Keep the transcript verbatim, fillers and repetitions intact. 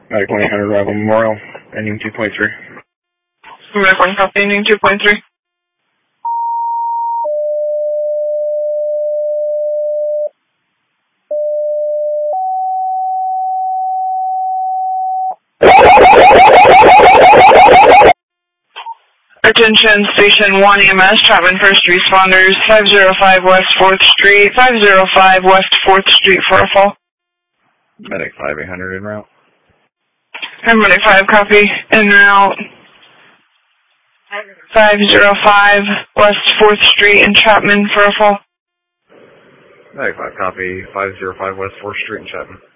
Medic one eight hundred Rival Memorial, ending two point three. Medic one copy, ending two point three. Attention, Station one E M S, Chapman First Responders, five oh five West fourth Street, five oh five West fourth Street for a fall. Medic five eight hundred en route. And Medic five copy, en route. five oh five West fourth Street in Chapman for a fall. Medic five copy, five oh five West fourth Street in Chapman.